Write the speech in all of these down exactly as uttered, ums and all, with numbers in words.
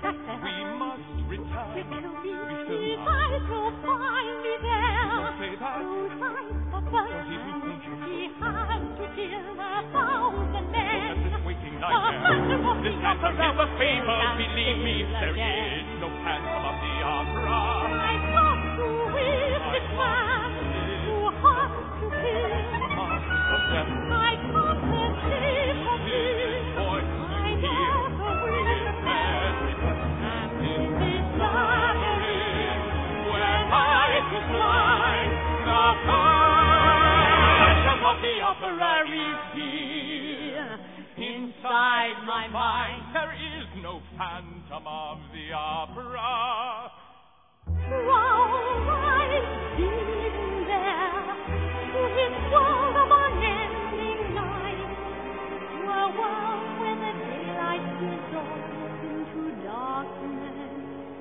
better. We must return. It will be We still easy must. to find me there. Don't say that. Whose eyes but first Don't even think it. he had to kill a thousand men. Don't let this waking The nightmare. thunder of This the phantom opera is a fable. will Believe me, stand there still is again. no phantom of the opera. I thought to wish I it thought can, to live. too hot to kill. Mark of death. I thought the shape of Hear thee, his voice. I Hear never will. his every breath. And In in this this gathering, gathering, where I could find the phantom of the opera is here. Inside my mind, there is no phantom of the opera. while I've been there, to his world of unending night, to a world where the daylight dissolves into darkness,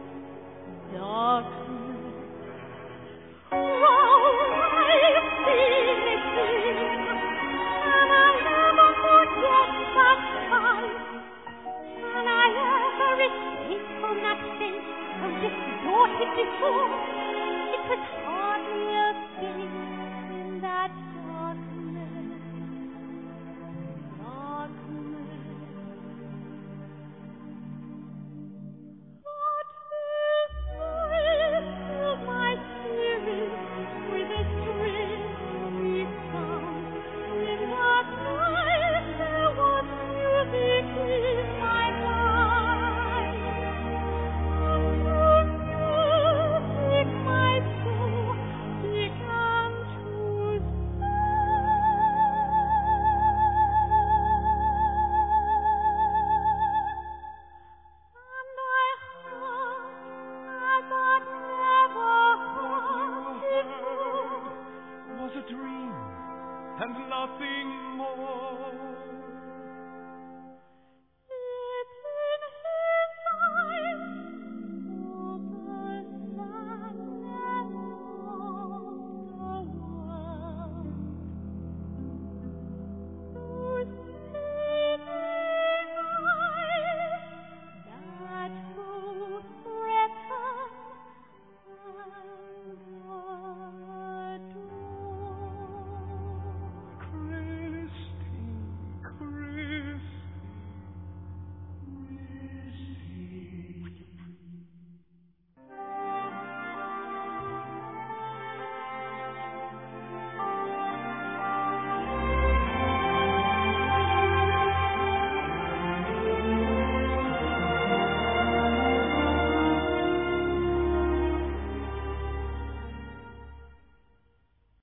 darkness. While I've seen it here, and I'll never forget that sight. Can I ever escape from that face so distorted before? It was hardly a face in that darkness, darkness. But his voice filled my spirit with a strange sound. In that night there was music in my mind. And through music my soul began to and I heard as I never heard before. Was a dream and nothing more.